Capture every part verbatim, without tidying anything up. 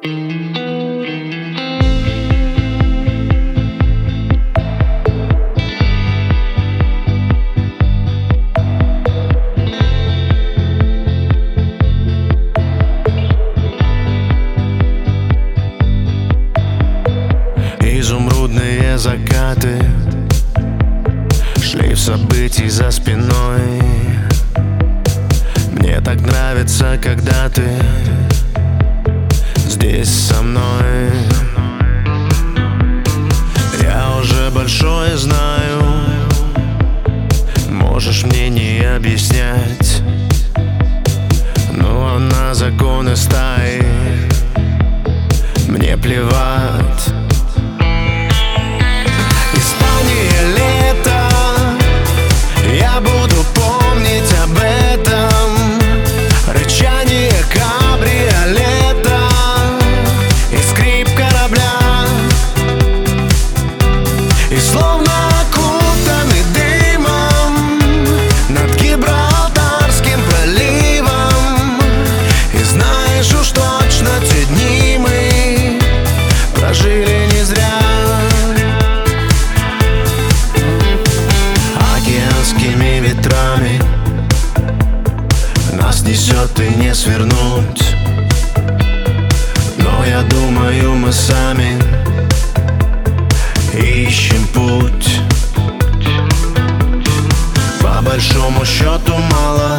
Изумрудные закаты, шлейф событий за спиной. Мне так нравится, когда ты здесь со мной. Я уже большое знаю, можешь мне не объяснять, ну а на законы стаи мне плевать. Я буду помнить об этом. Рычание кабриолета и скрип корабля, и словно окутаны дымом над Гибралтарским проливом. И знаешь уж точно, те дни мы прожили не зря. Океанскими ветрами нас несет и не свернуть, но я думаю, мы сами ищем путь. По большому счету мало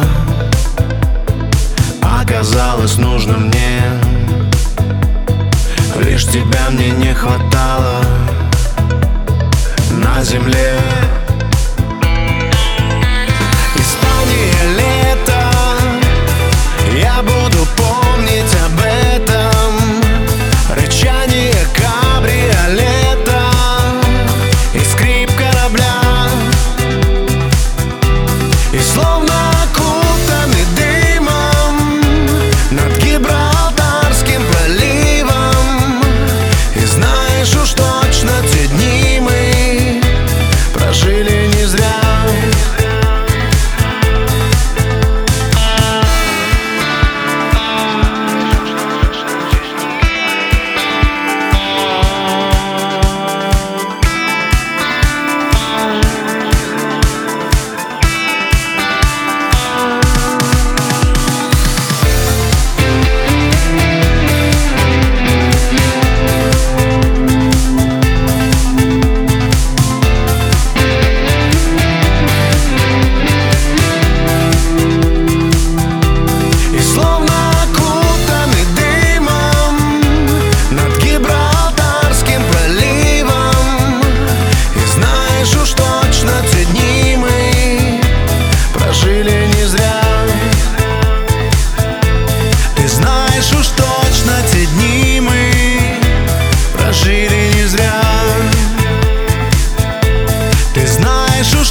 оказалось нужно мне, лишь тебя мне не хватало на земле. Я буду помнить об этом. Рычание кабриолета и скрип корабля, и словно окутаны дымом над Гибралтарским проливом. И знаешь уж точно, те дни мы прожили не зря.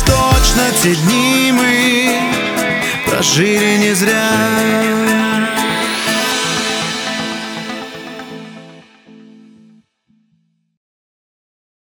Те дни мы прожили не зря.